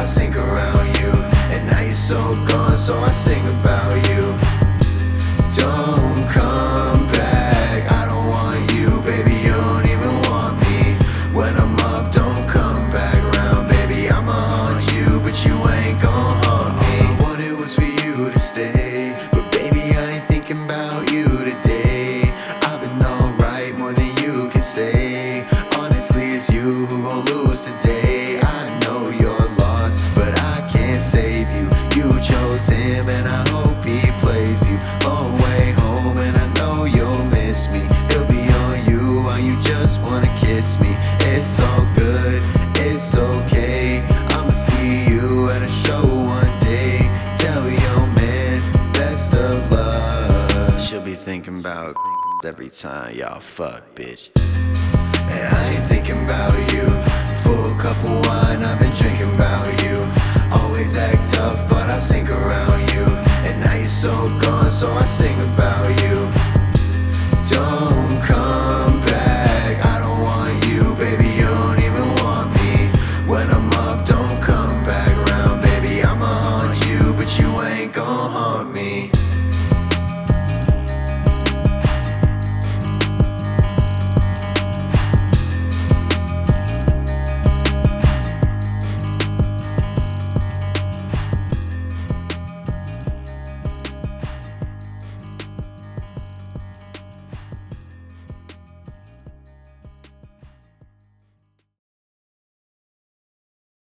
sink around you. And now you're so gone, so I sing about you. Don't come back, I don't want you, baby, you don't even want me. When I'm up, don't come back round, baby, I'ma haunt you, but you ain't gon' haunt me. All I wanted was for you to stay, but baby, I ain't thinking about you today. I've been alright, more than you can say. Honestly, it's you who gon' lose today. I know you're lost, but I can't save you. You chose him, and I hope he plays you. Long way home, and I know you'll miss me. It'll be on you, while you just wanna kiss me. It's all good, it's okay. I'ma see you at a show one day. Tell your man, best of luck. She'll be thinking about every time y'all fuck, bitch. And I ain't thinking about you. Full cup of wine, I've been drinking about you.